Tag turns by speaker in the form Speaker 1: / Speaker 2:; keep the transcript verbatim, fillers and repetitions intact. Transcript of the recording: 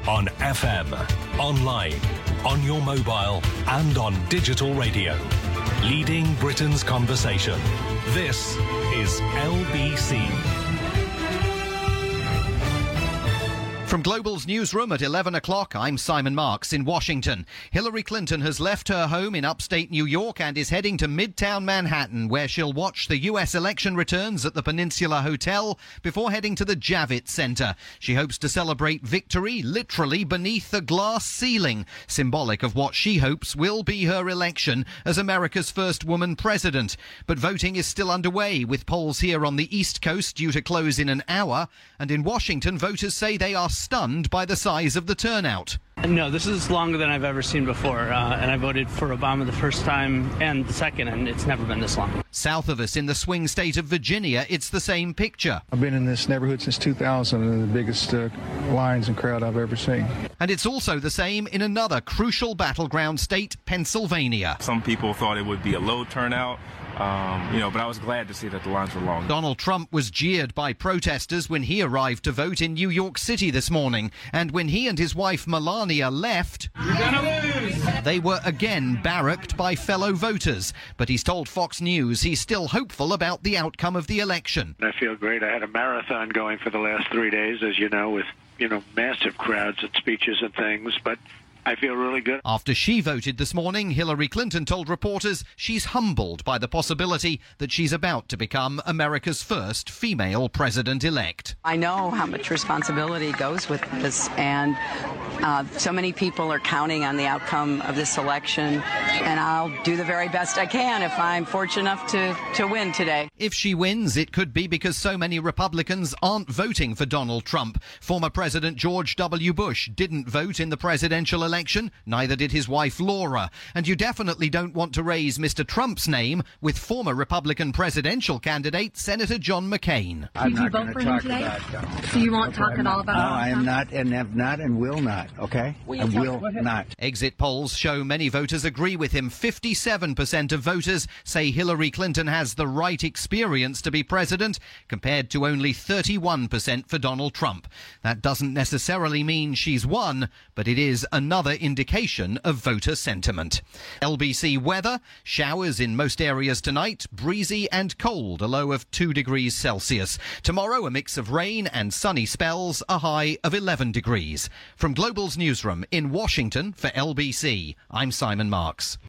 Speaker 1: on F M, online, on your mobile and on digital radio. Leading Britain's conversation. This is L B C.
Speaker 2: From Global's newsroom at eleven o'clock, I'm Simon Marks in Washington. Hillary Clinton has left her home in upstate New York and is heading to Midtown Manhattan, where she'll watch the U S election returns at the Peninsula Hotel before heading to the Javits Center. She hopes to celebrate victory literally beneath the glass ceiling, symbolic of what she hopes will be her election as America's first woman president. But voting is still underway, with polls here on the East Coast due to close in an hour. And in Washington, voters say they are stunned by the size of the turnout.
Speaker 3: No, this is longer than I've ever seen before, uh, and I voted for Obama the first time and the second, and it's never been this long.
Speaker 2: South of us in the swing state of Virginia, it's the same picture.
Speaker 4: I've been in this neighborhood since two thousand, and the biggest uh, lines and crowd I've ever seen.
Speaker 2: And it's also the same in another crucial battleground state, Pennsylvania.
Speaker 5: Some people thought it would be a low turnout. Um, you know, but I was glad to see that the lines were long.
Speaker 2: Donald Trump was jeered by protesters when he arrived to vote in New York City this morning. And when he and his wife Melania left,
Speaker 6: You're gonna lose.
Speaker 2: They were again barracked by fellow voters. But he's told Fox News he's still hopeful about the outcome of the election.
Speaker 7: I feel great. I had a marathon going for the last three days, as you know, with, you know, massive crowds and speeches and things. But I feel really good.
Speaker 2: After she voted this morning, Hillary Clinton told reporters she's humbled by the possibility that she's about to become America's first female president-elect.
Speaker 8: I know how much responsibility goes with this, and uh, so many people are counting on the outcome of this election, and I'll do the very best I can if I'm fortunate enough to, to win today.
Speaker 2: If she wins, it could be because so many Republicans aren't voting for Donald Trump. Former President George W. Bush didn't vote in the presidential election. Election, neither did his wife Laura. And you definitely don't want to raise Mister Trump's name with former Republican presidential candidate Senator John McCain.
Speaker 9: I'm not going to talk today? about that.
Speaker 10: So you won't talk at all about it?
Speaker 9: No, I am not, and have not, and will not, okay? I will not.
Speaker 2: Exit polls show many voters agree with him. fifty-seven percent of voters say Hillary Clinton has the right experience to be president, compared to only thirty-one percent for Donald Trump. That doesn't necessarily mean she's won, but it is another indication of voter sentiment. L B C weather, showers in most areas tonight, breezy and cold, a low of two degrees Celsius. Tomorrow, a mix of rain and sunny spells, a high of eleven degrees. From Global's newsroom in Washington for L B C, I'm Simon Marks.